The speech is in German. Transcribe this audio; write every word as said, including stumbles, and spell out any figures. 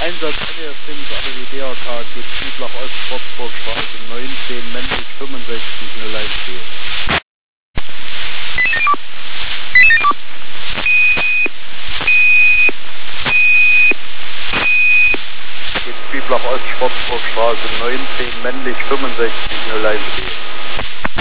Einsatz N F fünf Avenue D R K, geht Südlach Ost, Schwarzburgstraße neunzehn, männlich fünfundsechzig null eins B. Geht Südlach Ost, Schwarzburgstraße neunzehn, männlich fünfundsechzig null eins B.